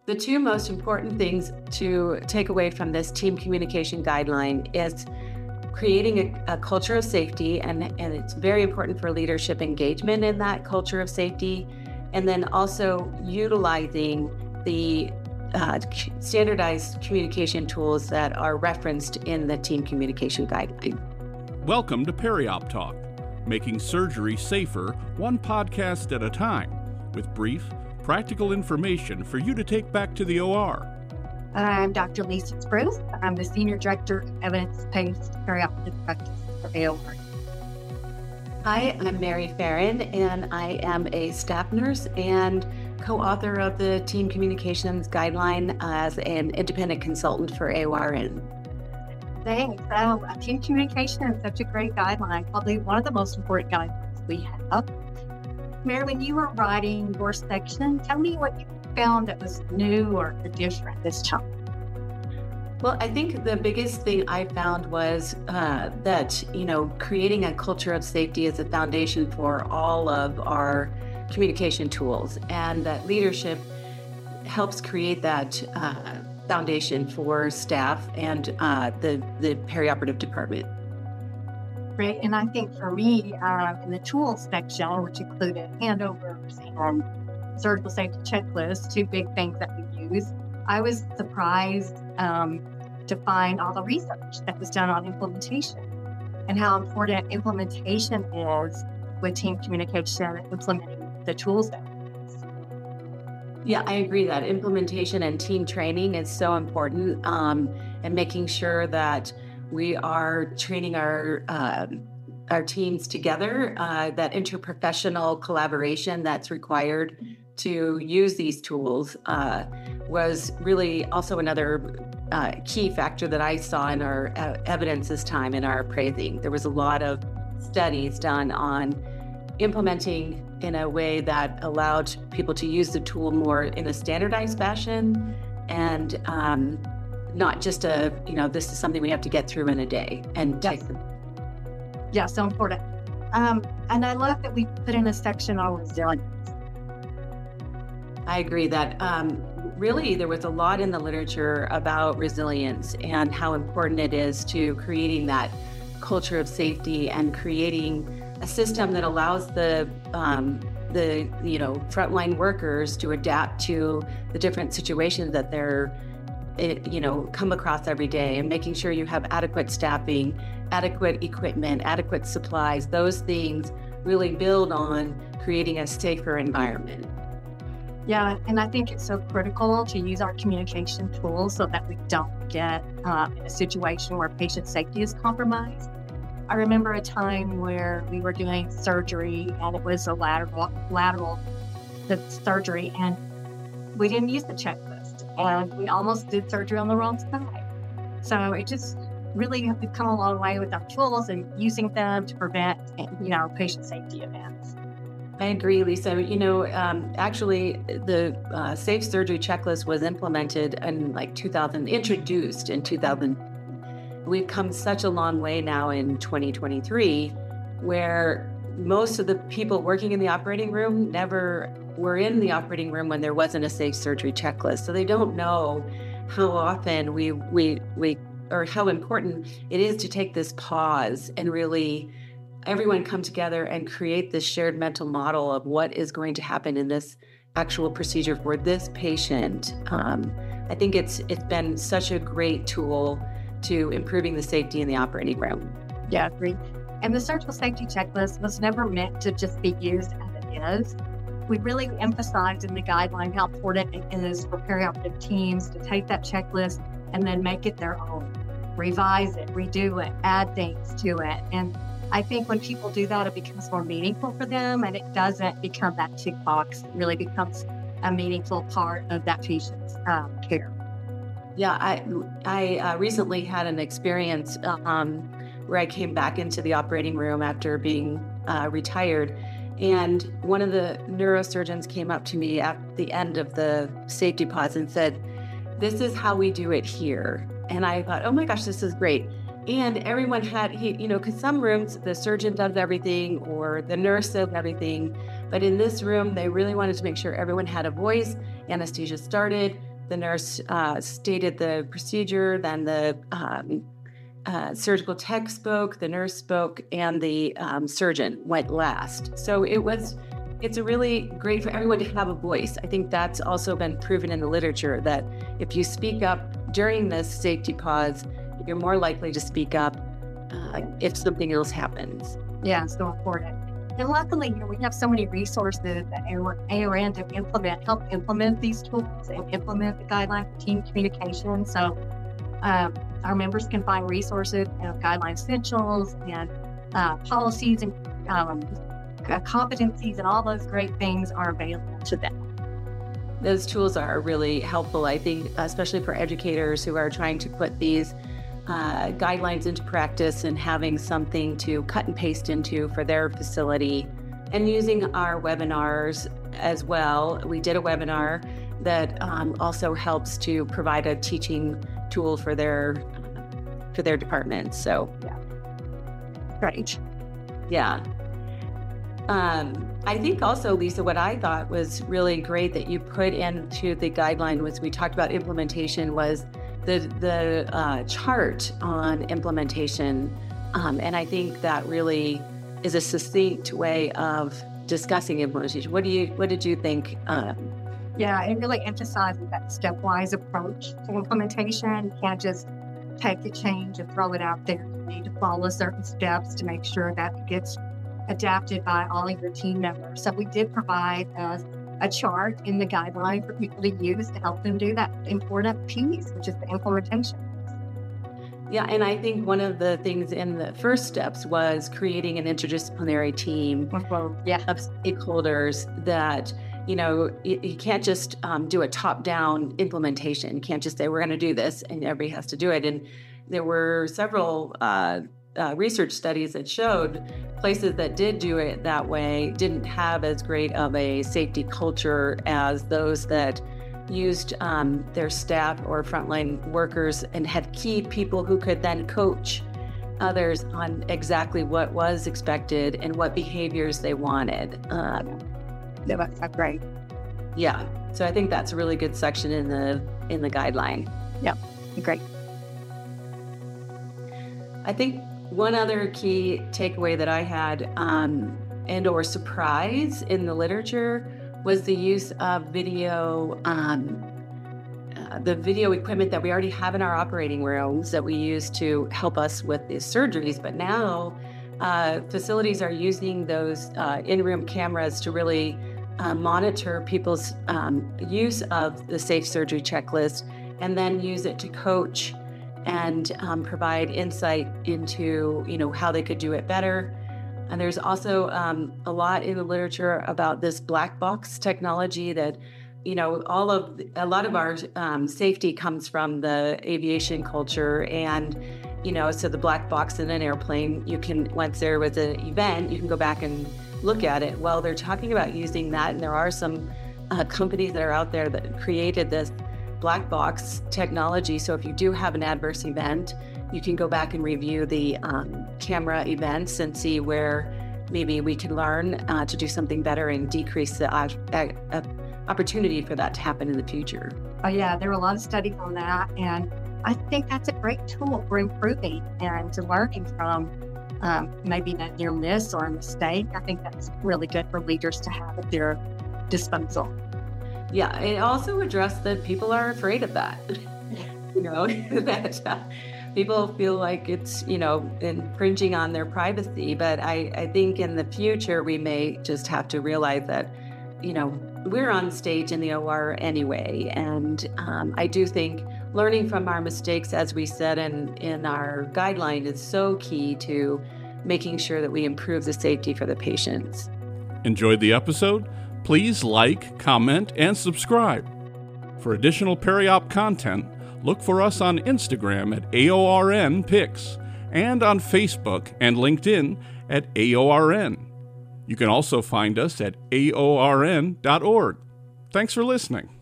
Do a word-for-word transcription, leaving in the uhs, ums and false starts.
The two most important things to take away from this team communication guideline is creating a, a culture of safety, and, and it's very important for leadership engagement in that culture of safety, and then also utilizing the uh, standardized communication tools that are referenced in the team communication guideline. Welcome to Periop Talk, making surgery safer one podcast at a time, with brief, practical information for you to take back to the O R. I'm Doctor Lisa Spruce. I'm the Senior Director of Evidence-Based Perioperative Practice for A O R. Hi, I'm Mary Farron, and I am a staff nurse and co-author of the Team Communications Guideline as an independent consultant for A O R N. Thanks. So, uh, team communication is such a great guideline, probably one of the most important guidelines we have. Mary, when you were writing your section, tell me what you found that was new or different this time. Well, I think the biggest thing I found was uh, that, you know, creating a culture of safety is a foundation for all of our communication tools, and that leadership helps create that uh, foundation for staff and uh, the, the perioperative department. Right, and I think for me, uh, in the tools section, which included handovers and surgical safety checklists, two big things that we use, I was surprised um, to find all the research that was done on implementation and how important implementation is with team communication and implementing the tools that we use. Yeah, I agree that implementation and team training is so important, um, and making sure that we are training our uh, our teams together, uh, that interprofessional collaboration that's required to use these tools uh, was really also another uh, key factor that I saw in our uh, evidence this time in our appraising. There was a lot of studies done on implementing in a way that allowed people to use the tool more in a standardized fashion, and um, not just a, you know, this is something we have to get through in a day and yes. take them. Yeah, so important. Um, and I love that we put in a section on resilience. I agree that um, really there was a lot in the literature about resilience and how important it is to creating that culture of safety and creating a system that allows the um, the you know frontline workers to adapt to the different situations that they're It, you know, come across every day, and making sure you have adequate staffing, adequate equipment, adequate supplies. Those things really build on creating a safer environment. Yeah, and I think it's so critical to use our communication tools so that we don't get uh, in a situation where patient safety is compromised. I remember a time where we were doing surgery, and it was a lateral, lateral the surgery, and we didn't use the checklist. And we almost did surgery on the wrong side. So it just really have to come a long way with our tools and using them to prevent, you know, patient safety events. I agree, Lisa. You know, um, actually, the uh, Safe Surgery Checklist was implemented in like two thousand, introduced in two thousand. We've come such a long way now in twenty twenty-three, where most of the people working in the operating room never were in the operating room when there wasn't a safe surgery checklist. So they don't know how often we, we, we, or how important it is to take this pause and really everyone come together and create this shared mental model of what is going to happen in this actual procedure for this patient. Um, I think it's it's been such a great tool to improving the safety in the operating room. Yeah, agree. And the surgical safety checklist was never meant to just be used as it is. We really emphasized in the guideline how important it is for perioperative teams to take that checklist and then make it their own, revise it, redo it, add things to it. And I think when people do that, it becomes more meaningful for them, and it doesn't become that tick box. It really becomes a meaningful part of that patient's um, care. Yeah, I I uh, recently had an experience um, where I came back into the operating room after being uh, retired. And one of the neurosurgeons came up to me at the end of the safety pause and said, "This is how we do it here." And I thought, oh my gosh, this is great. And everyone had, he, you know, because some rooms, the surgeon does everything or the nurse does everything. But in this room, they really wanted to make sure everyone had a voice. Anesthesia started, the nurse uh, stated the procedure, then the um, uh, surgical tech spoke, the nurse spoke, and the um, surgeon went last. So it was, it's a really great for everyone to have a voice. I think that's also been proven in the literature that if you speak up during this safety pause, you're more likely to speak up uh, if something else happens. Yeah, it's so important. And luckily, you know, we have so many resources that A O R N to implement, help implement these tools and implement the guidelines for team communication. So um, our members can find resources, you know, guideline essentials and uh, policies and um, competencies and all those great things are available to them. Those tools are really helpful, I think, especially for educators who are trying to put these Uh, guidelines into practice and having something to cut and paste into for their facility, and using our webinars as well. We did a webinar that um, also helps to provide a teaching tool for their for their department. So yeah, great. Yeah. Um, I think also, Lisa, what I thought was really great that you put into the guideline was we talked about implementation was the the uh, chart on implementation, um, and I think that really is a succinct way of discussing implementation. What do you what did you think? Um, yeah, it really emphasizes that stepwise approach to implementation. You can't just take a change and throw it out there. You need to follow certain steps to make sure that it gets adapted by all of your team members. So we did provide uh, a chart in the guideline for people to use to help them do that important piece, which is the implementation. Yeah, and I think one of the things in the first steps was creating an interdisciplinary team well, yeah. of stakeholders that, you know, you, you can't just um, do a top-down implementation. You can't just say, we're going to do this, and everybody has to do it. And there were several uh, uh, research studies that showed places that did do it that way didn't have as great of a safety culture as those that used um, their staff or frontline workers and had key people who could then coach others on exactly what was expected and what behaviors they wanted. Um, That's great. Yeah, so I think that's a really good section in the in the guideline. Yeah, great. I think one other key takeaway that I had um, and or surprise in the literature was the use of video, um, uh, the video equipment that we already have in our operating rooms that we use to help us with these surgeries. But now uh, facilities are using those uh, in-room cameras to really uh, monitor people's um, use of the safe surgery checklist and then use it to coach and um, provide insight into, you know, how they could do it better. And there's also um, a lot in the literature about this black box technology that, you know, all of a lot of our um, safety comes from the aviation culture. And, you know, so the black box in an airplane, you can, once there was an event, you can go back and look at it. Well, they're talking about using that. And there are some uh, companies that are out there that created this black box technology. So if you do have an adverse event, you can go back and review the um, camera events and see where maybe we can learn uh, to do something better and decrease the uh, uh, opportunity for that to happen in the future. Oh yeah, there are a lot of studies on that, and I think that's a great tool for improving and to learning from um, maybe a near miss or a mistake. I think that's really good for leaders to have at their disposal. Yeah, it also addressed that people are afraid of that. You know, that uh, people feel like it's, you know, infringing on their privacy. But I, I think in the future, we may just have to realize that, you know, we're on stage in the O R anyway. And um, I do think learning from our mistakes, as we said in, in our guideline, is so key to making sure that we improve the safety for the patients. Enjoyed the episode? Please like, comment, and subscribe. For additional Peri-Op content, look for us on Instagram at A O R N Pics and on Facebook and LinkedIn at A O R N. You can also find us at A O R N dot org. Thanks for listening.